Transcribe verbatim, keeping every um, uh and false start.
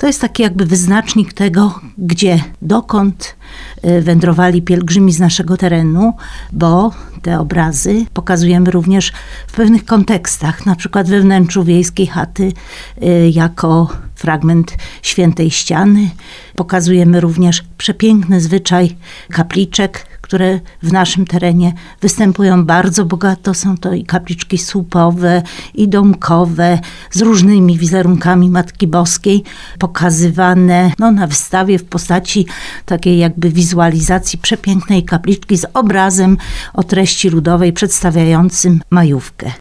To jest taki jakby wyznacznik tego, gdzie, dokąd wędrowali pielgrzymi z naszego terenu, bo te obrazy pokazujemy również w pewnych kontekstach, na przykład we wnętrzu wiejskiej chaty jako fragment świętej ściany. Pokazujemy również przepiękny zwyczaj kapliczek, które w naszym terenie występują bardzo bogato. Są to i kapliczki słupowe, i domkowe, z różnymi wizerunkami Matki Boskiej, pokazywane no, na wystawie w postaci takiej jakby wizualizacji przepięknej kapliczki z obrazem o treści ludowej przedstawiającym majówkę.